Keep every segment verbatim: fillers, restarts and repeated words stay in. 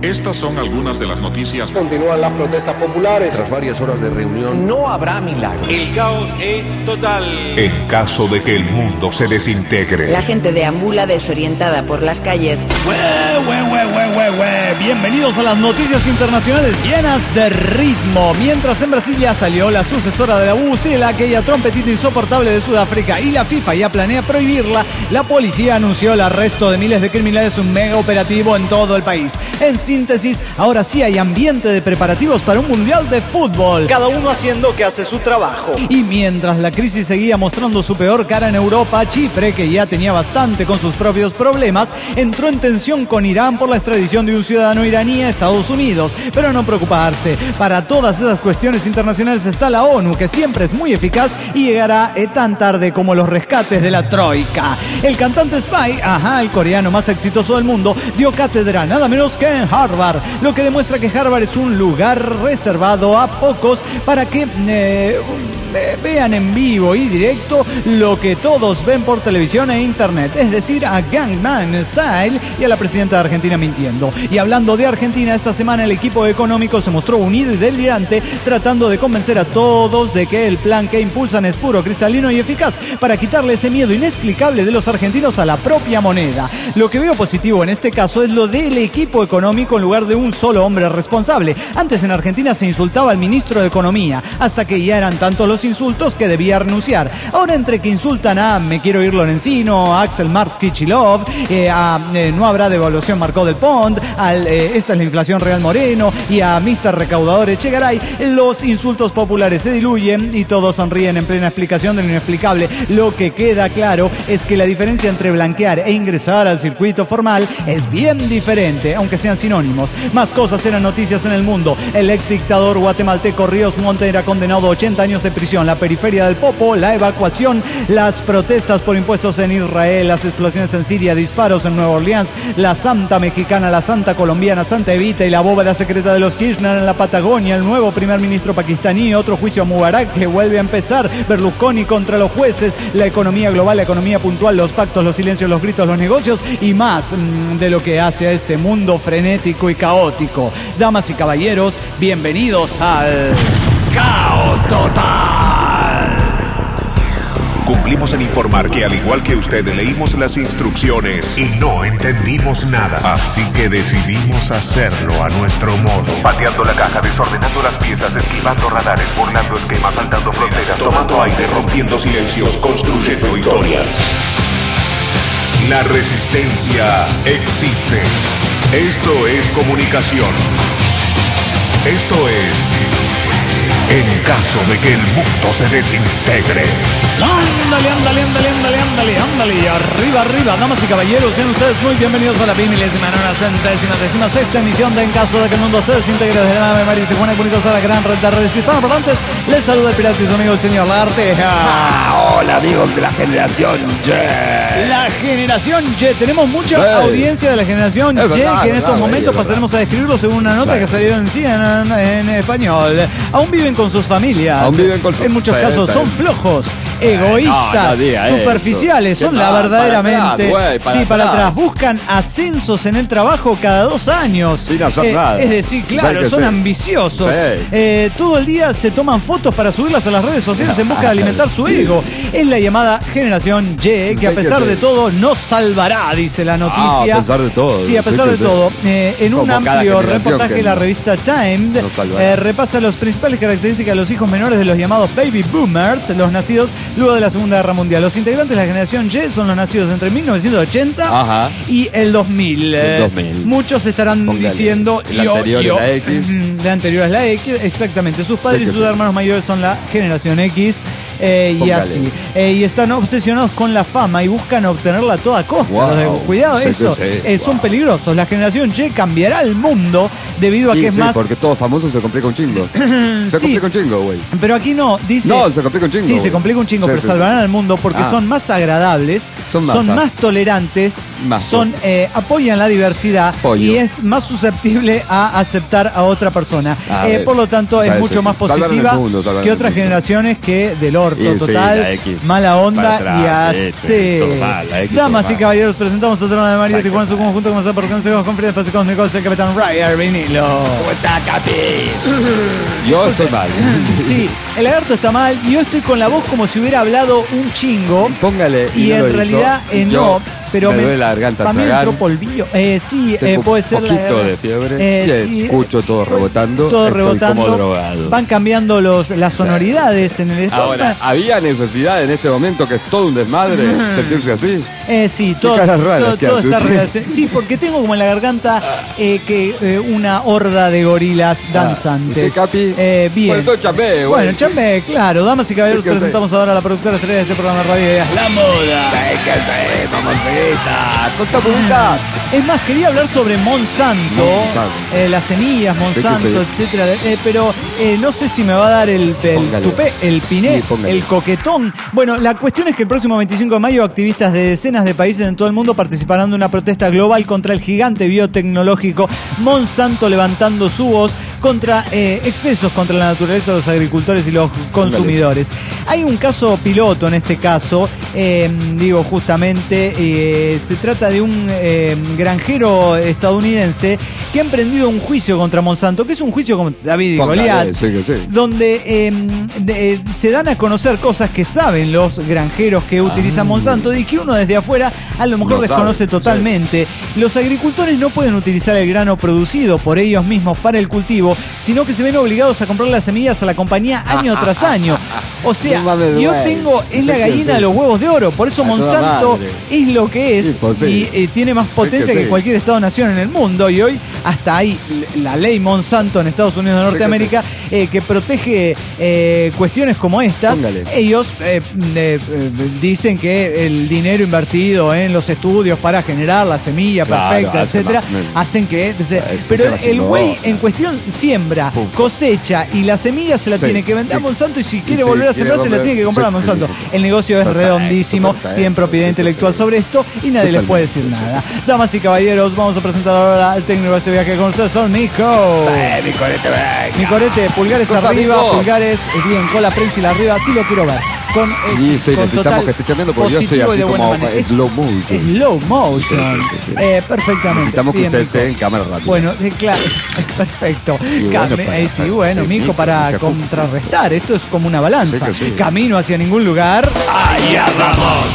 Estas son algunas de las noticias. Continúan las protestas populares. Tras varias horas de reunión, no habrá milagros. El caos es total. En caso de que el mundo se desintegre. La gente deambula desorientada por las calles. ¡Hue, hue, hue, hue, hue, hue! Bienvenidos a las noticias internacionales llenas de ritmo. Mientras en Brasil ya salió la sucesora de la bubucela, aquella trompetita insoportable de Sudáfrica, y la FIFA ya planea prohibirla, la policía anunció el arresto de miles de criminales, un mega operativo en todo el país. En síntesis, ahora sí hay ambiente de preparativos para un mundial de fútbol, cada uno haciendo que hace su trabajo. Y mientras la crisis seguía mostrando su peor cara en Europa, Chipre, que ya tenía bastante con sus propios problemas, entró en tensión con Irán por la extradición de un ciudadano iraní a Estados Unidos. Pero no preocuparse, para todas esas cuestiones internacionales está la ONU, que siempre es muy eficaz y llegará eh, tan tarde como los rescates de la Troika. El cantante Spy, ajá, el coreano más exitoso del mundo, dio cátedra nada menos que en Harvard, lo que demuestra que Harvard es un lugar reservado a pocos para que eh, vean en vivo y directo lo que todos ven por televisión e internet, es decir, a Gangnam Style y a la presidenta de Argentina mintiendo. Y hablando de Argentina, esta semana el equipo económico se mostró unido y delirante, tratando de convencer a todos de que el plan que impulsan es puro, cristalino y eficaz para quitarle ese miedo inexplicable de los argentinos a la propia moneda. Lo que veo positivo en este caso es lo del equipo económico en lugar de un solo hombre responsable. Antes en Argentina se insultaba al ministro de Economía, hasta que ya eran tantos los insultos que debía renunciar. Ahora entre que insultan a Me Quiero Ir Lorenzino, a Axel Mark Kichilov, eh, a eh, No Habrá Devaluación Marcó del Pont, al eh, Esta es la inflación Real Moreno y a mister Recaudador Echegaray, los insultos populares se diluyen y todos sonríen en plena explicación de lo inexplicable. Lo que queda claro es que la diferencia entre blanquear e ingresar al circuito formal es bien diferente, aunque sean sinónimos. Más cosas eran noticias en el mundo. El ex dictador guatemalteco Ríos Montt era condenado a ochenta años de prisión. La periferia del Popo, la evacuación, las protestas por impuestos en Israel, las explosiones en Siria, disparos en Nueva Orleans, la Santa mexicana, la Santa colombiana, Santa Evita y la bóveda secreta de los Kirchner en la Patagonia, el nuevo primer ministro pakistaní, otro juicio a Mubarak que vuelve a empezar, Berlusconi contra los jueces, la economía global, la economía puntual, los pactos, los silencios, los gritos, los negocios y más mmm, de lo que hace a este mundo frenético y caótico. Damas y caballeros, bienvenidos al Caos Total. Cumplimos en informar que, al igual que usted, leímos las instrucciones y no entendimos nada. Así que decidimos hacerlo a nuestro modo. Pateando la caja, desordenando las piezas, esquivando radares, burlando esquemas, saltando fronteras, tomando aire, rompiendo silencios, construyendo historias. La resistencia existe. Esto es comunicación. Esto es... En caso de que el mundo se desintegre. Ándale, ándale, ándale, ándale, ándale, ándale. Y arriba, arriba, damas y caballeros, sean ustedes muy bienvenidos a la milésima, nona, centésima, décima sexta emisión de En caso de que el mundo se desintegre, desde la nave María Tijuana y bonitos a la gran red de redes hispanoparlantes. Les saluda el pirata y su amigo el señor Lagarteja. Ah, hola amigos de la generación Y. La generación Y. Tenemos mucha sí. audiencia de la generación es Y, verdad, que en verdad, estos momentos verdad. pasaremos a describirlo según una nota sí. que salió en C N N en español. Aún viven con sus familias. Aún viven con sus En muchos sí, casos sí. son flojos, egoístas, no, no diga superficiales, eso. son ¿Qué la tal? verdaderamente. Para atrás, güey, para sí, para atrás. atrás. Buscan ascensos en el trabajo cada dos años. Sin hacer Eh, nada. Es decir, claro, Sí, son sí. ambiciosos. Sí. Eh, todo el día se toman fotos para subirlas a las redes sociales en busca de alimentar su ego. Es la llamada generación Y, que Sí, a pesar que de sí. todo nos salvará, dice la noticia. Ah, a pesar de todo. Sí, a pesar Sí, de que todo. Eh, en un Como cada amplio generación reportaje que de la no- revista Time, nos salvará. eh, repasa las principales características de los hijos menores de los llamados baby boomers, los nacidos luego de la Segunda Guerra Mundial. Los integrantes de la generación Y son los nacidos entre mil novecientos ochenta Ajá. y el dos mil. El dos mil. Muchos estarán Póngale, diciendo la anterior es la X. Mm, La anterior es la X, exactamente. Sus padres Sí y que sus sí. hermanos mayores son la generación X. Eh, y Póngale. así. Eh, y están obsesionados con la fama y buscan obtenerla a toda costa. Wow. Cuidado, Sí, eso. sí, sí. Eh, son Wow. peligrosos. La generación Y cambiará el mundo debido a Y que es sí, más. porque todo famoso se complica un chingo. Se Sí. complica un chingo, güey. Pero aquí no, dice. No, se complica un chingo, Sí, se güey. complica un chingo, Sí, pero sí. salvarán al mundo porque Ah. son más agradables, Son son más, más, ah. tolerantes, Más, son eh, apoyan la diversidad Pollo. y es más susceptible a aceptar a otra persona. A Eh, ver. por lo tanto, Sí, es sí, mucho sí. más Salvarán el positiva mundo, salvarán que el otras mundo. generaciones que del Ah, orto, Y sí, total, la X. mala onda Para y atrás, hace. este, todo mal, la X Damas todo y mal. caballeros, presentamos a Trono de Mario Exacto. Tijuana, su conjunto comenzado por consejos con Frida Espacio Cósmico, el Capitán Ryan Vinilo. ¿Cómo está, Capi? Yo estoy mal. Sí, el lagarto está mal y yo estoy con la voz como si hubiera hablado un chingo. Póngale. Y, Y, no en lo hizo. realidad eh, Yo no, pero me me, duele la garganta para mí tragar. entró polvillo. Eh, sí, Tengo eh, puede ser un la poquito garganta. de fiebre. Eh, y sí, escucho todo rebotando. todo estoy rebotando. como drogado. Van cambiando los, las sonoridades en el estómago. Ahora, ¿había necesidad en este momento que es todo un desmadre sentirse así? Eh, sí, todo, caras raras todo, que todo hace está usted. relacionado. Sí, porque tengo como en la garganta eh, que eh, una horda de gorilas danzantes. ¿Usted, Capi? Eh, bien. Bueno, entonces chambé, güey. Bueno, chambé, claro. Damas y caballeros, Sí, que presentamos ahora a la productora estrella de este programa de radio. Es La Moda. ¿Qué, qué sé, mamoncita? ¿Contá, pública? Es más, quería hablar sobre Monsanto, Monsanto. eh, las semillas, Monsanto, Sí, que etcétera, eh, pero eh, no sé si me va a dar el, el Póngale. tupé, el piné, Sí, póngale. el coquetón. Bueno, la cuestión es que el próximo veinticinco de mayo activistas de decenas de países en todo el mundo participarán de una protesta global contra el gigante biotecnológico Monsanto, levantando su voz contra eh, excesos contra la naturaleza, los agricultores y los consumidores. Hay un caso piloto en este caso, eh, digo justamente, eh, se trata de un eh, granjero estadounidense que ha emprendido un juicio contra Monsanto, que es un juicio como David y Póngale, Goliat, sí, que sí. donde eh, de- eh, se dan a conocer cosas que saben los granjeros que utilizan Monsanto y que uno desde afuera a lo mejor Ah. No desconoce sabe, totalmente. Los agricultores no pueden utilizar el grano producido por ellos mismos para el cultivo, sino que se ven obligados a comprar las semillas a la compañía año tras año. O sea, No mames, yo güey. tengo, es Sí la que gallina sí. de los huevos de oro, por eso A toda Monsanto madre. es lo que es Sí, pues sí. y eh, tiene más potencia que que, sí. cualquier estado-nación en el mundo, y hoy hasta hay l- la ley Monsanto en Estados Unidos de Sí que Norteamérica eh, que protege eh, cuestiones como estas. Póngale. Ellos eh, eh, eh, dicen que el dinero invertido en los estudios para generar la semilla Claro, perfecta, hace etcétera, más- hacen que se- Eh, pero se la el chingó. güey en cuestión siembra, Punto. cosecha y la semilla se la Sí. tiene que vender a Sí. Monsanto, y si Y quiere si volver a quiere sembrar se la volver- tiene que comprar a sí, Monsanto. sí, sí. El negocio es Perfecto, redondísimo, perfecto, tienen propiedad sí, intelectual sí. sobre esto y nadie les puede decir Totalmente, nada. Damas y caballeros, vamos a presentar ahora al técnico de este viaje con ustedes, son Mico. Sí, mi corete, venga. Mi corete, pulgares Cosa, arriba, amigo. pulgares eh, bien, con la prensa arriba, sí lo quiero ver. Con, eh, Sí, sí, con necesitamos total que esté chameando porque yo estoy positivo y así de buena como manera. Es- slow motion. Slow motion. Sí, sí, sí, sí. Eh, perfectamente. Necesitamos que Bien, usted Mico. esté en cámara rápida. Bueno, eh, claro, perfecto. Y Cam- bueno, para- eh, sí, para- bueno, sí, Mico, Mico, para se ajusta. contrarrestar. Esto es como una balanza. Sí que sí. Camino hacia ningún lugar. Allá vamos.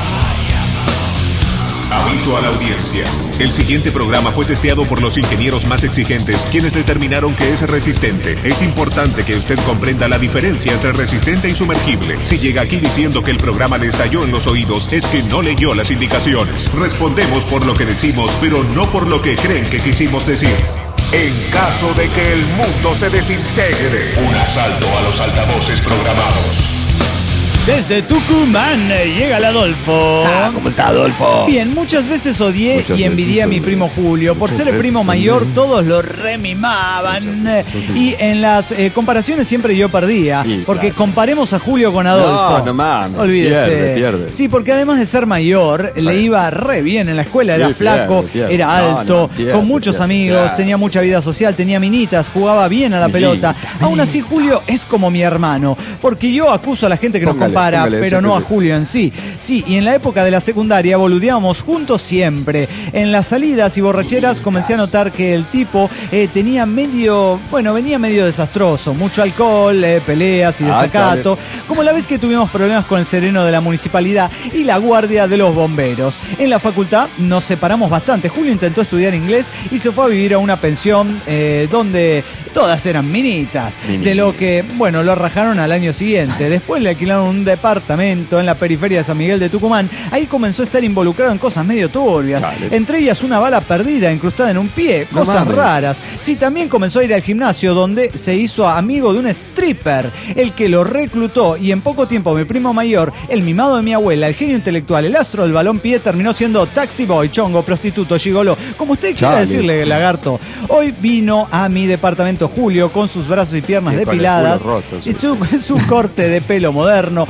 Aviso a la audiencia. El siguiente programa fue testeado por los ingenieros más exigentes, quienes determinaron que es resistente. Es importante que usted comprenda la diferencia entre resistente y sumergible. Si llega aquí diciendo que el programa le estalló en los oídos, es que no leyó las indicaciones. Respondemos por lo que decimos, pero no por lo que creen que quisimos decir. En caso de que el mundo se desintegre, un asalto a los altavoces programados. Desde Tucumán eh, llega el Adolfo. Ah, ¿cómo está, Adolfo? Bien, muchas veces odié Muchas y envidié veces a mi odié. primo Julio. Por Muchas ser el primo veces mayor, odié. todos lo remimaban. Muchas veces odié. Y en las eh, comparaciones siempre yo perdía. Sí, porque claro. comparemos a Julio con Adolfo. No, no mames, Olvídese. pierde, pierde. Sí, porque además de ser mayor, Sí. le iba re bien en la escuela. Era Sí, flaco, pierde, pierde. era No, alto, no, pierde, con muchos pierde, amigos, claro. tenía mucha vida social, tenía minitas, jugaba bien a la Minita, pelota. Aún así, Julio es como mi hermano. Porque yo acuso a la gente que nos Póngale, compara, póngale, pero sí, no a sí. Julio en sí. Sí, y en la época de la secundaria boludeábamos juntos siempre. En las salidas y borracheras comencé a notar que el tipo eh, tenía medio, bueno, venía medio desastroso. Mucho alcohol, eh, peleas y Ah, desacato. Como la vez que tuvimos problemas con el sereno de la municipalidad y la guardia de los bomberos. En la facultad nos separamos bastante. Julio intentó estudiar inglés y se fue a vivir a una pensión eh, donde todas eran minitas. Mini. De lo que, bueno, lo rajaron al año siguiente. Después le alquilaron un departamento en la periferia de San Miguel de Tucumán. Ahí comenzó a estar involucrado en cosas medio turbias. Dale. Entre ellas una bala perdida incrustada en un pie. No Cosas mames. raras. Sí, también comenzó a ir al gimnasio donde se hizo amigo de un stripper, el que lo reclutó, y en poco tiempo mi primo mayor, el mimado de mi abuela, el genio intelectual, el astro del balón pie, terminó siendo taxi boy, chongo, prostituto, gigoló, como usted quiera Chale. decirle, lagarto. Hoy vino a mi departamento Julio con sus brazos y piernas Sí, con el depiladas culo roto, sí. y su, su corte de pelo moderno,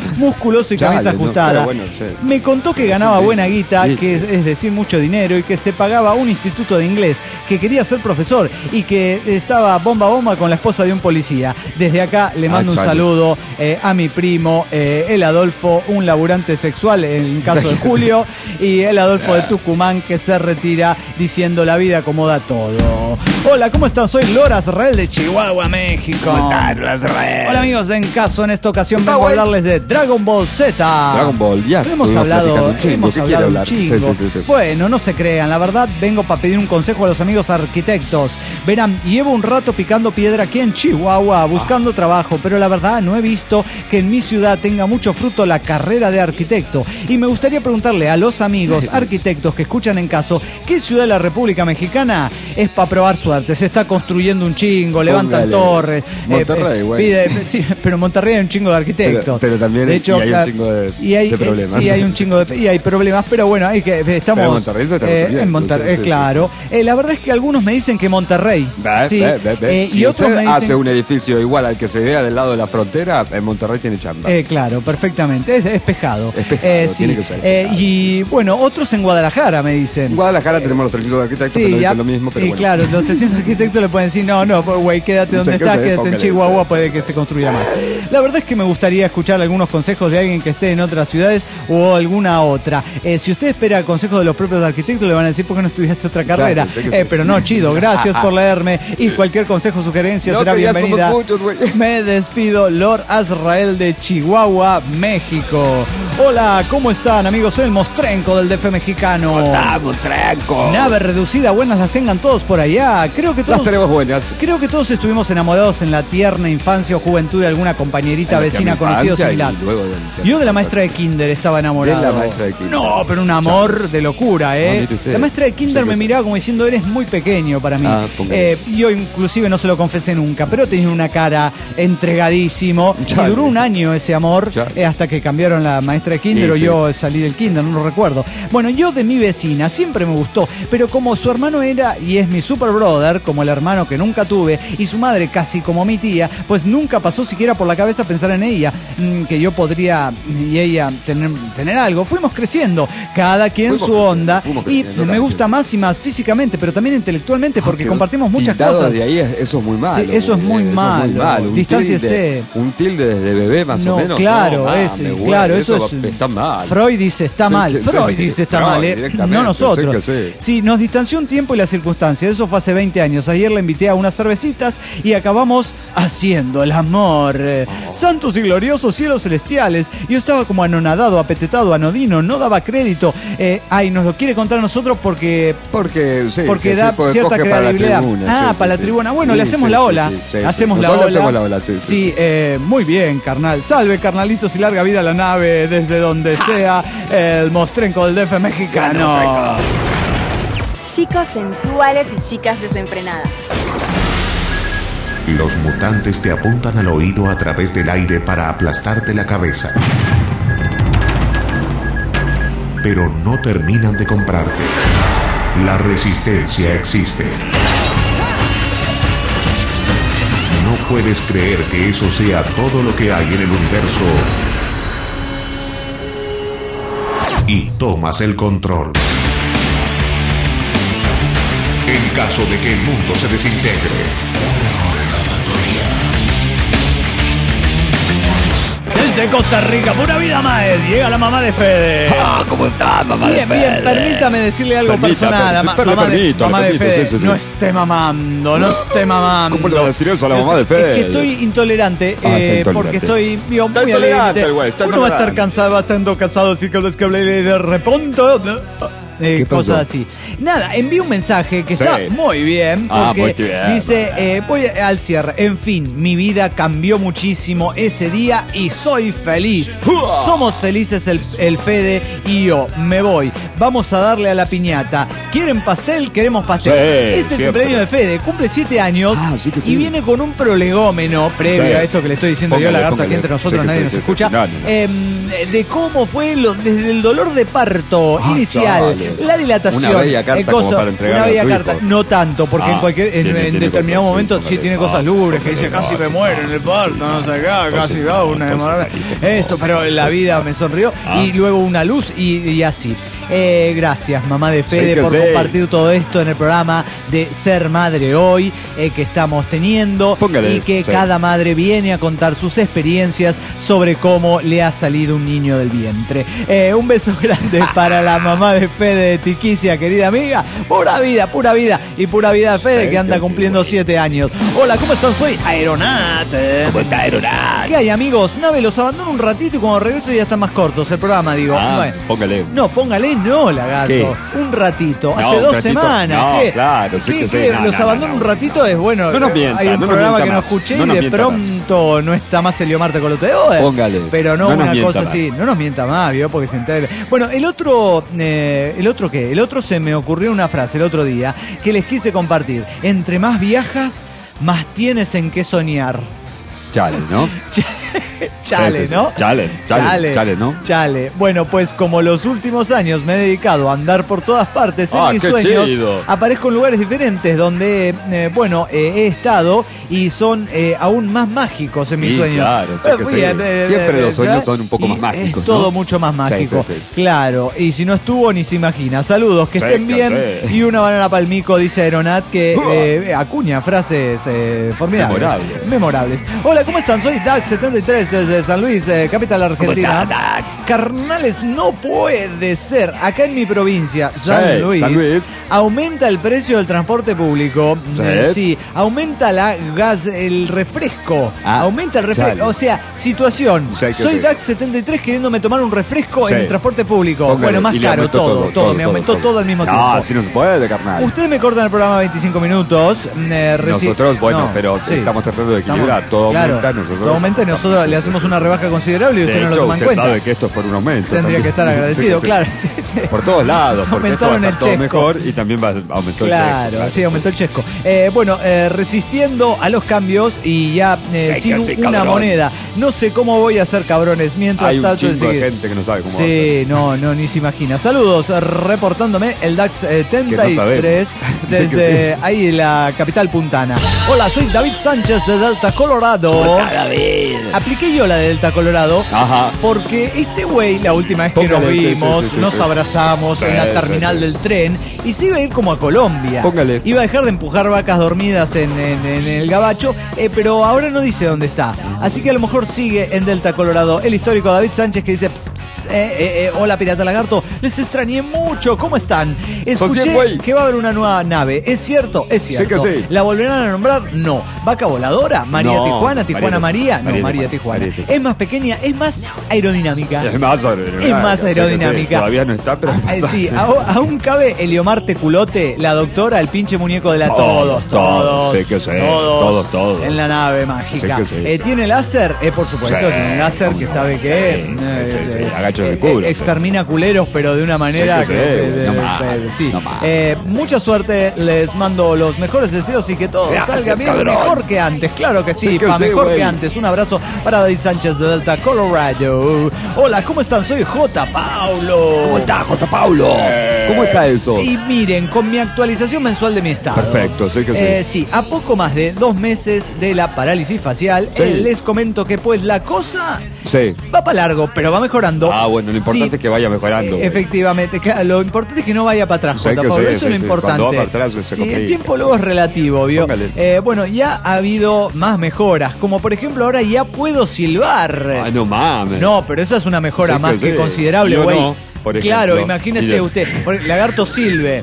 musculoso y Chale, camisa no, ajustada. pero bueno, sí. Me contó que ganaba Sí, buena guita, sí, que sí. es, es decir, mucho dinero, y que se pagaba un instituto de inglés, que quería ser profesor y que estaba bomba bomba con la esposa de un policía. Desde acá le mando Ah, un chale. saludo eh, a mi primo, eh, el Adolfo, un laburante sexual en caso de Julio, y el Adolfo de Tucumán, que se retira diciendo la vida acomoda todo. Hola, ¿cómo están? Soy Lora Azrael de Chihuahua, México. ¿Cómo estás, Azrael? Hola amigos, en caso en esta ocasión Está vengo a bueno. hablarles de Dragon Ball Z. Dragon Ball, ya. Hemos estuvimos hablado, platicando un chingo, hemos ¿qué hablado quiere un hablar? Sí, chingo. sí, sí, sí. Bueno, no se crean, la verdad vengo para pedir un consejo a los amigos arquitectos. Verán, llevo un rato picando piedra aquí en Chihuahua, buscando trabajo, pero la verdad no he visto que en mi ciudad tenga mucho fruto la carrera de arquitecto. Y me gustaría preguntarle a los amigos arquitectos que escuchan en caso, ¿qué ciudad de la República Mexicana es para probar suerte? Se está construyendo un chingo, levantan Póngale. torres. Monterrey, eh, güey. pide- sí, pero en Monterrey hay un chingo de arquitectos. Pero- pero también hay- y hay un claro, chingo de- y hay, de problemas. Sí, hay un chingo de y hay problemas, pero bueno, hay que estamos Pero en Monterrey se está eh, construyendo, en Monterrey, sí, sí, claro. Eh, la verdad es que algunos me dicen que Monterrey. Ve, sí, ve, ve, ve. eh, Si y otros usted me dicen hace un edificio igual al que se vea del lado de la frontera, en Monterrey tiene chamba. Eh, claro, perfectamente. Es espejado. Espejado, Eh, sí. tiene que ser Eh, espejado, y sí, sí. bueno, otros en Guadalajara me dicen. En Guadalajara tenemos los trescientos arquitectos que no ya- dicen lo mismo, pero y bueno. claro, los trescientos arquitectos le pueden decir, no, no, pues, güey, quédate No sé donde qué estás, hacer, quédate en póngale. Chihuahua, puede que se construya más. La verdad es que me gustaría escuchar algunos consejos de alguien que esté en otras ciudades o alguna otra. Eh, si usted espera consejos de los propios arquitectos, le van a decir, ¿por qué no estudiaste otra Claro, carrera? sé que sí. Eh, pero no, chido, gracias por leerme y cualquier consejo o sugerencia No, será que ya bienvenida. somos muchos, güey. Me despido, Lord Azrael de Chihuahua, México. Hola, ¿cómo están, amigos? Soy el Mostrenco del D F mexicano. Estamos, tranco. Nave reducida, buenas las tengan todos por allá. Creo que Las todos tenemos buenas. Creo que todos estuvimos enamorados en la tierna infancia o juventud de alguna compañerita, En la vecina, tierna conocida o infancia similar. y luego de la tierna Yo de la maestra de infancia. kinder estaba enamorado. De la maestra de kinder. No, pero un amor de locura, Ah, ¿eh? mire usted. La maestra de kinder Sé que me sí. miraba como diciendo, eres muy pequeño para mí. Ah, póngale. Eh, yo inclusive no se lo confesé nunca, pero tenía una cara entregadísimo. Chale. Y duró un año ese amor, Chale. eh, hasta que cambiaron la maestra de kinder Sí, o sí. yo salí del kinder, no lo recuerdo. Bueno, yo de mi vecina siempre me gustó, pero como su hermano era y es mi super brother, como el hermano que nunca tuve, y su madre casi como mi tía, pues nunca pasó siquiera por la cabeza pensar en ella, mm, que yo podría y ella tener, tener algo. Fuimos creciendo, cada quien Fuimos su creciendo, onda, fuimos y creciendo, me cada gusta quien. más y más físicamente, pero también intelectualmente, porque Pero compartimos muchas tildado cosas. de ahí, es- eso es muy malo. Sí, eso es muy eh, malo. Un Distánciese. tilde- Un tilde desde bebé, más No, o menos. claro, No, ese, mames, güey, claro, eso, es está mal. Freud dice está Sí, mal. que- Freud sí, dice está Freud, mal, ¿eh? directamente, No nosotros. sí que sí. Sí, nos distanció un tiempo y las circunstancias. Eso fue hace veinte años. Ayer la invité a unas cervecitas y acabamos haciendo el amor. Eh, Santos y gloriosos cielos celestiales. Yo estaba como anonadado, apetetado, anodino, no daba crédito. Eh, ay, nos lo quiere contar a nosotros porque Porque, sí, porque que da sí, porque cierta coge para la credibilidad. tribuna, ah, sí, para sí, la sí. tribuna. Bueno, Sí, le hacemos sí, la sí, ola. sí, sí, sí. hacemos la Nosotros ola. hacemos la ola, sí, sí, sí. eh, muy bien, carnal. Salve, carnalitos, y larga vida a la nave desde donde sea el Mostrenco del D F mexicano. Chicos sensuales y chicas desenfrenadas. Los mutantes te apuntan al oído a través del aire para aplastarte la cabeza. Pero no terminan de comprarte. La resistencia existe. No puedes creer que eso sea todo lo que hay en el universo. Y tomas el control. En caso de que el mundo se desintegre. Desde Costa Rica, pura vida más. Llega la mamá de Fede. Ah, ¿cómo está, mamá Bien, de bien, Fede? permítame decirle algo Permita, personal. per- a ma- per- le mamá de, permito, le mamá de permito, Fede, sí, sí, sí. no esté mamando, no esté mamando. ¿Cómo le va a decir eso a la mamá Es- de Fede? Es que estoy intolerante, Ah, está eh, intolerante. porque estoy digo, Está muy al intolerante límite. el güey, está Uno va a estar intolerante. cansado, va estando cansado, así que los que hablé de reponto. Eh, ¿Qué pasó? cosas así. Nada, envié un mensaje que Sí. está muy bien. Ah, Porque muy bien, dice, muy bien. eh, voy al cierre. En fin, mi vida cambió muchísimo ese día y soy feliz. Somos felices el, el Fede y yo. Me voy. Vamos a darle a la piñata. ¿Quieren pastel? Queremos pastel. Sí, es el siempre. cumpleaños de Fede. Cumple siete años Ah, sí que sí. y viene con un prolegómeno previo Sí. a esto que le estoy diciendo yo, Póngale, lagarto, aquí póngale. entre nosotros Sí que nadie sí, nos sí, sí, escucha. sí. No, no, no. Em, de cómo fue lo- desde el dolor de parto Ah, inicial chale. madre. La dilatación. Una bella carta el coso, como para entregarle Una bella a su carta, hijo. no tanto, porque Ah, en cualquier en, tiene- en tiene determinado cosas, momento sí, sí póngale. tiene cosas Ah, lúgubres que dice entonces, casi ah, me muero en el parto, no sé qué, casi entonces, va una entonces hemorragia. ahí, Esto, pero la vida me sonrió Ah. y luego una luz y, y así. Eh, gracias, mamá de Fede, Sí que por sí. compartir todo esto en el programa de Ser Madre Hoy eh, que estamos teniendo. Póngale, y que sí. cada madre viene a contar sus experiencias sobre cómo le ha salido un niño del vientre. Eh, un beso grande para la mamá de Fede de Tiquicia, querida amiga. Pura vida, pura vida. Y pura vida de Fede, Sí, que anda que sí, cumpliendo güey. siete años. Hola, ¿cómo están? Soy Aeronat. ¿Cómo está Aeronat? ¿Qué hay, amigos? Nave, los abandono un ratito y cuando regreso ya están más cortos el programa, digo. Ah, Bueno. póngale. No, póngale no, lagarto. ¿Qué? Un ratito. No, Hace un dos ratito. semanas. No, ¿Qué? claro, sí ¿Qué- que sí. qué? No, Los no, abandono no, un no. ratito es bueno. No nos eh, mienta, hay un no nos programa mienta que no más. escuché No y nos de mienta pronto no está más Eliomar Coloteo. Póngale. Pero no, No nos una mienta cosa más. así. No nos mienta más, ¿vio? Porque se entere. Bueno, el otro, eh, ¿el otro qué? El otro se me ocurrió una frase el otro día que les quise compartir. Entre más viajas, más tienes en qué soñar. Chale, ¿no? Chale, Sí, sí, sí. ¿no? Chale, chale, chale, ¿no? Chale. Bueno, pues como los últimos años me he dedicado a andar por todas partes en Ah, mis qué sueños, chido. aparezco en lugares diferentes donde, eh, bueno, eh, he estado y son eh, aún más mágicos en mis Sí, sueños. claro, sé Eh, que fui, sí. eh, eh, Siempre eh, los sueños ¿sabes? son un poco Y más mágicos, Es todo ¿no? mucho más Sí, mágico. sí, sí. Claro, y si no estuvo ni se imagina. Saludos, que Sí, estén que bien. sí. Y una banana palmico, dice Aeronat, que eh, acuña frases eh, formidables. Memorables. Memorables. Hola, ¿cómo están? Soy Dax setenta y tres desde San Luis, eh, capital argentina. Carnales, no puede ser. Acá en mi provincia, San, Sí, Luis, San Luis. aumenta el precio del transporte público. Sí. Eh, sí, aumenta la gas, el refresco. Ah, aumenta el refresco. chale. O sea, situación. Sí, que Soy sí. Dax setenta y tres queriéndome tomar un refresco Sí. en el transporte público. Póngale, Bueno, más y le caro, aumentó todo, todo, Me aumentó todo, al mismo no, tiempo. así no se puede, carnal. Ustedes me cortan el programa veinticinco minutos. eh, reci- Nosotros, bueno, No, pero sí. estamos tratando de Estamos- equilibrar. Todo claro, aumenta, nosotros. todo aumenta y nosotros Sí, le sí, hacemos sí. una rebaja considerable y usted De no lo hecho, toma en usted cuenta. sabe que esto es por un aumento. Tendría también. que estar agradecido, Sí, sí. claro. Sí, sí. Por todos lados, Nos porque esto va a aumentaron el estar todo chesco. mejor y también va, aumentó Claro, el cheque. sí, aumentó el chesco. Eh, bueno, eh, resistiendo a los cambios y ya eh, Sí, sin que sí, una cabrón. moneda. No sé cómo voy a hacer cabrones mientras Hay un tanto chingo de seguir. gente que no sabe cómo Sí, no, no, ni se imagina. Saludos, eh, reportándome el Dax setenta y tres sabemos. desde Sí que sí. ahí la capital puntana. Hola, soy David Sánchez de Delta, Colorado. Apliqué yo la de Delta, Colorado. Ajá. Porque este güey, la última vez que Póngale, nos sí, sí, vimos, sí, sí, nos sí. abrazamos Sí, en la sí, terminal sí. del tren y se iba a ir como a Colombia. Póngale. Iba a dejar de empujar vacas dormidas en, en- en el gabacho, eh, pero ahora no dice dónde está. Así que a lo mejor sigue en Delta, Colorado. El histórico David Sánchez que dice, "Ps, ps, ps, eh, eh, eh, hola Pirata Lagarto, les extrañé mucho, ¿cómo están? Escuché bien, güey. que va a haber una nueva nave. ¿Es cierto? Es cierto. que sí. ¿La volverán a nombrar? No. ¿Vaca voladora? ¿María No, Tijuana? ¿Tijuana María? María No, Tijuana. María Tijuana. María Tijuana. Es más pequeña, es más aerodinámica. Es más aerodinámica. Es más sí que sí. aerodinámica. Todavía no está, pero. Ah, sí, aún, aún cabe Eliomar Teculote, la doctora, el pinche muñeco de la todos, Todos, todos, todos, sí que sí, todos, todos, todos. en la nave mágica. Sí que sí, Eh, sí. ¿Tiene láser? Eh, por supuesto, Sí, tiene láser que cómo sabe no, que sí, eh, sí, sí, eh, agachos de eh, culo, sí. extermina culeros, pero de una manera Sí que, que sí, de- no de- más, de- sí. no más. Eh, mucha suerte, les mando los mejores deseos y que todo Gracias, salga bien, cabrón. mejor que antes, claro que sí, Sí que pa, sí, mejor güey. que antes. Un abrazo para David Sánchez de Delta, Colorado. Hola, ¿cómo están? Soy J. Paulo. ¿Cómo está, J. Paulo? ¿Cómo está eso? Y miren, con mi actualización mensual de mi estado. Perfecto, sí que sí. Eh, sí, a poco más de dos meses de la parálisis facial, Sí. eh, les comento que pues la cosa Sí. va para largo, pero va mejorando. Ah, bueno, lo importante Sí, es que vaya mejorando. eh, güey. efectivamente, claro, lo importante es que no vaya para atrás, Sí Jota que Pablo, sí, eso sí, es lo sí. importante. Cuando va para atrás se sí, complica. el tiempo luego es relativo, ¿vio? Póngale. Eh, bueno, ya ha habido más mejoras, como por ejemplo ahora ya puedo silbar. Ah, no mames. No, pero esa es una mejora Sí que más que sí. considerable, Yo güey. no, por Claro, ejemplo. imagínese Mire. usted, por- lagarto silbe.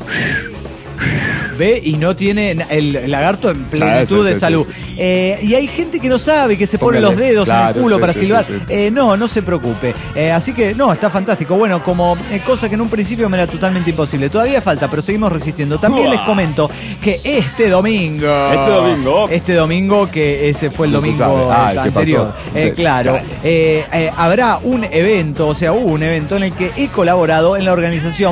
Ve y no tiene el lagarto en plenitud sí, de sí, salud. sí, sí. Eh, y hay gente que no sabe que se pone Póngale. los dedos en Claro, el culo sí, para sí, silbar. sí, sí. Eh, no, no se preocupe. Eh, así que no, está fantástico. Bueno, como eh, cosa que en un principio me era totalmente imposible. Todavía falta, pero seguimos resistiendo. También Uah. les comento que este domingo. Este domingo. Este domingo, que ese fue el No se domingo sabe. Ah, el que anterior. pasó. Eh, Sí, claro. chale. Eh, eh, habrá un evento, o sea, hubo un evento en el que he colaborado en la organización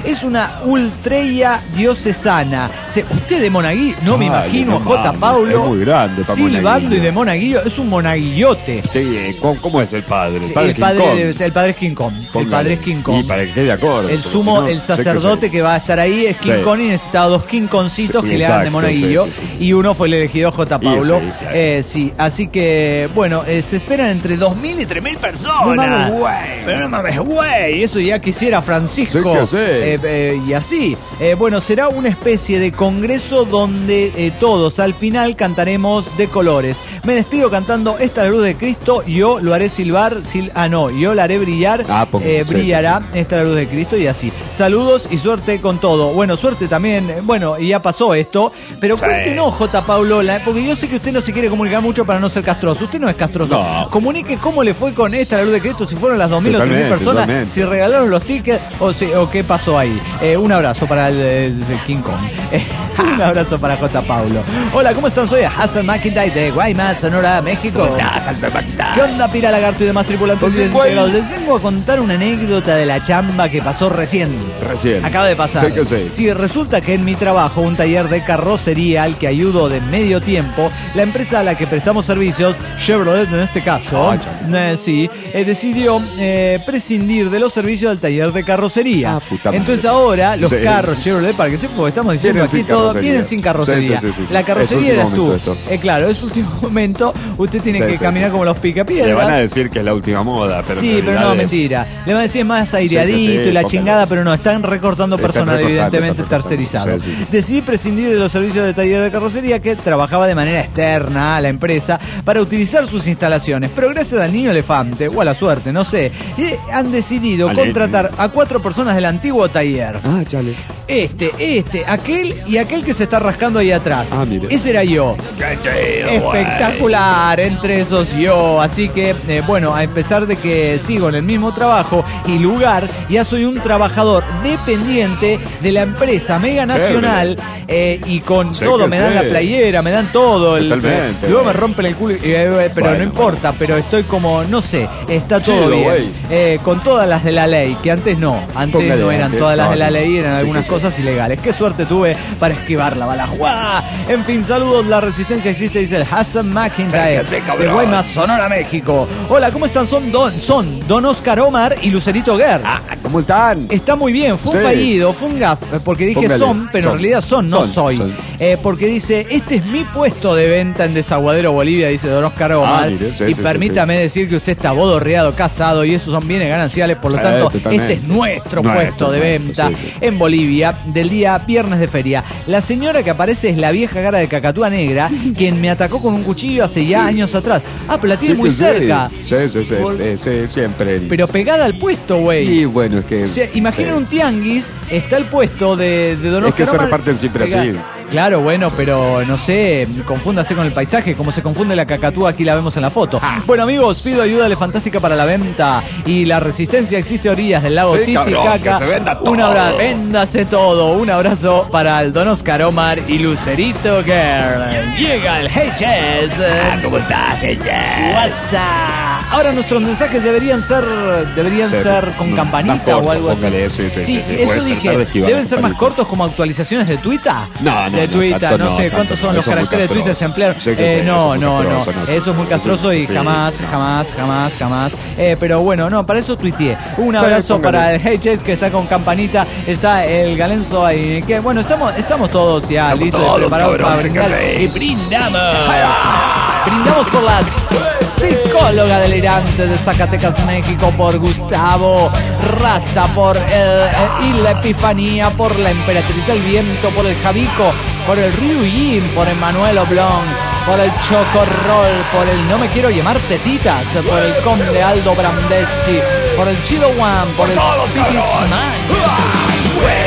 es una ultreia diocesana. Se, usted de Monaguillo, no me Dale, imagino no a J. mames, Paulo es muy grande para silbando Monaguillo. y de Monaguillo, es un monaguillote. Sí, ¿cómo, cómo es el padre? El Sí, padre, el, King padre Kong. debe ser- el padre es King Kong. El Póngale. padre es King Kong. Y para que quede acorde. El porque sumo, si no, el sé que sacerdote sí. que va a estar ahí es King Sí. Kong y necesitaba dos King Koncitos Sí, que le hagan de exacto, Monaguillo. sí, sí, sí. Y uno fue el elegido J. Y Paulo. sí, claro. Eh, sí, así que, bueno, eh, se esperan entre dos mil y tres mil personas. No mames, güey. Pero no mames, güey. Eso ya quisiera Francisco. Sí que sí. Eh, eh, y así. Eh, bueno, será una especie de congreso donde eh, todos al final cantaremos de colores. Me despido cantando Esta es la luz de Cristo. Yo lo haré silbar. Sil ah, no, yo la haré brillar. Ah, pongo- eh, sí, brillará. sí, Esta es la luz de Cristo y así. Saludos y suerte con todo. Bueno, suerte también. eh, Bueno, y ya pasó esto. Pero Sí. cuéntenos, J. Paulo, la- porque yo sé que usted no se quiere comunicar mucho para no ser castroso. Usted no es castroso. No. Comunique cómo le fue con Esta es la luz de Cristo, si fueron las dos mil o tres mil Totalmente, personas, totalmente. si regalaron los tickets o, si- o qué pasó ahí. Eh, un abrazo para el, el King Kong. Eh, un abrazo para J. Paulo. Hola, ¿cómo están? Soy Hassan McIntyre de Guaymas, Sonora, México. ¿Qué onda, Pira Lagarto y demás tripulantes y ¿Dónde fue? desintegrados? Les vengo a contar una anécdota de la chamba que pasó recién. Recién. Acaba de pasar. Sí que sí. Sí, resulta que en mi trabajo, un taller de carrocería al que ayudo de medio tiempo, la empresa a la que prestamos servicios, Chevrolet en este caso, Ah, chamo. eh, sí, eh, decidió eh, prescindir de los servicios del taller de carrocería. Ah, puta madre. Entonces ahora los Sí. carros Chevrolet, para que sepan, porque estamos diciendo Vienen aquí sin todo, carrocería. vienen sin carrocería. Sí, sí, sí, sí. La Es carrocería último eres tú. momento esto. Eh, claro, es último momento. Usted tiene Sí, que sí, caminar sí, como sí. los picapiedras. Le van a decir que es la última moda, pero en Sí, pero realidad no, es- mentira. Le van a decir más aireadito Sí, que sí, y la póngalo. chingada, pero no, están recortando Están personal, recortando, evidentemente están recortando. tercerizado. Sí, sí, sí. Decidí prescindir de los servicios de taller de carrocería que trabajaba de manera externa a la empresa para utilizar sus instalaciones. Pero gracias al niño elefante, o a la suerte, no sé, eh, han decidido Al contratar a cuatro personas del antiguo taller. Ah, chale. Este, este, aquel y aquel que se está rascando ahí atrás. Ah, mire. Ese era yo. Espectacular, entre esos yo. Así que, eh, bueno, a pesar de que sigo en el mismo trabajo y lugar, ya soy un trabajador dependiente de la empresa mega nacional eh, y con Sé todo, que me dan sé. la playera, me dan todo. El, Totalmente. luego me rompen el culo, y, eh, pero Bueno, no importa, pero estoy como, no sé, está todo Chido, bien. güey. Eh, con todas las de la ley, que antes no, antes Póngale, no eran antes, todas las no, de la no. ley, eran Sí, algunas que sí. cosas ilegales. Qué suerte tuve para esquivar la bala. ¡Juá! En fin, saludos, la resistencia existe, dice el Hassan McIntyre Sí, que sí, de cabrón. Guaymas, Sonora, México. Hola, ¿cómo están? Son Don, son Don Oscar Omar y Lucerito Guerra. Ah, ¿cómo están? Está muy bien, fue un Sí. fallido, fue un gaf, eh, porque dije Póngale, son, pero son. en realidad son, no Son, soy. son. Eh, porque dice, este es mi puesto de venta en Desaguadero, Bolivia, dice Don Oscar Omar. Ah, mire, sí, y sí, permítame decir que usted está bodorreado, casado, y esos son bienes gananciales, por lo Sí, tanto, totalmente. este es nuestro, Nuestro, puesto de nuestro, venta sí, sí. en Bolivia, del día viernes de feria. La señora que aparece es la vieja cara de Cacatúa Negra, quien me atacó con un cuchillo hace ya años atrás. Ah, pero la tiene Sí muy que sí. cerca. Sí, sí, sí, Por- eh, sí, siempre. Pero pegada al puesto, güey. Y bueno, es que... O sea, imaginen sí. un tianguis, está el puesto de, de Don Es Oscar que se Omar, reparten siempre pega- así. Claro, bueno, pero no sé, confúndase con el paisaje, como se confunde la cacatúa, aquí la vemos en la foto. Bueno, amigos, pido ayuda de Fantástica para la venta y la resistencia existe a orillas del lago Sí, cabrón, Titicaca. que se venda todo. Un abrazo, véndase todo. Un abrazo para el Don Oscar Omar y Lucerito Girl. Llega el Hey Chess. ¿Cómo estás, Hey Chess? WhatsApp. Ahora nuestros mensajes deberían ser deberían Sí, ser con no, campanita más corto, o algo así. póngale, sí, sí, sí, sí, eso puede dije. tratar de esquivar Deben la ser más campanita. cortos como actualizaciones de Twitter. No, no, de no, Twitter, tanto no, no, sé tanto cuántos son no. los Eso es muy caracteres de Twitter castroso. se emplean. Sí que sí, Eh, eso no, es muy no, no. castroso, no, Eso es muy sí, castroso y sí. jamás, jamás, jamás, jamás. Eh, pero bueno, no, para eso tuiteé. Un Sí, abrazo póngale. para el Hey Chess que está con campanita. Está el Galenzo ahí. Que bueno, estamos, estamos todos ya Estamos listos y todos, preparados para cabrón, sí que brindar. sí. Y brindamos. Brindamos por la psicóloga delirante de Zacatecas, México, por Gustavo Rasta, por el, eh, y la Epifanía, por la Emperatriz del Viento, por el Javico, por el Ryujin, por Emanuel Oblong, por el Chocorrol, por el No Me Quiero Llamar Tetitas, por el Conde Aldo Brandeschi, por el Chido One, por, el todos, Pipis cabrón. Man.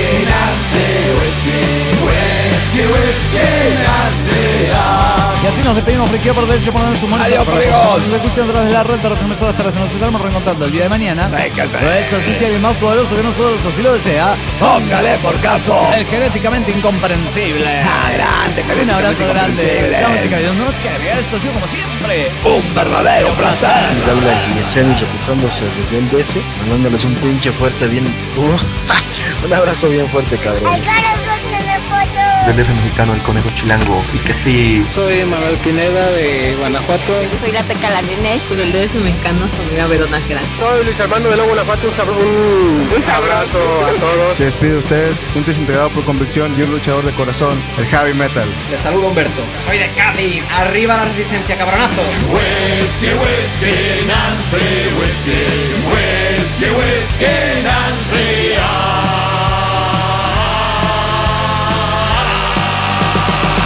Y así nos nos despedimos. Friqueo por derecho, por en su monitor. Adiós, amigos. Nos escuchan a través de la red de retransmisoras terrestres. Nos estaremos reencontrando el día de mañana. Sí, que sí. Pero eso sí, si alguien más poderoso que nosotros, si lo desea, Póngale por caso. el genéticamente incomprensible. Ah, grande, Un abrazo grande. incomprensible. Damas y caballeros, no nos queda agregar. Esto ha sido como siempre Un verdadero placer. Habla Guillermo reportándose desde el D F, mandándoles un pinche fuerte bien. Uh, un abrazo bien fuerte, cabrón. Del D F mexicano, el conejo chilango, y que sí. Soy Manuel Pineda de Guanajuato. Soy la Teca Larinés, del D F mexicano, soy amiga Verona Gerán. Soy Luis Armando de Lobo Guanajuato. Un, sabro, un, un abrazo a todos. Se despide de ustedes, un desintegrado por convicción y un luchador de corazón, el heavy metal. Les saludo Humberto, soy de Cádiz, arriba la resistencia, cabronazo. Whisky, whisky, Nancy, whisky, whisky, whisky, Nancy.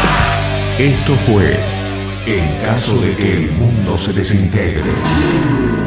Esto fue En caso de que el mundo se desintegre.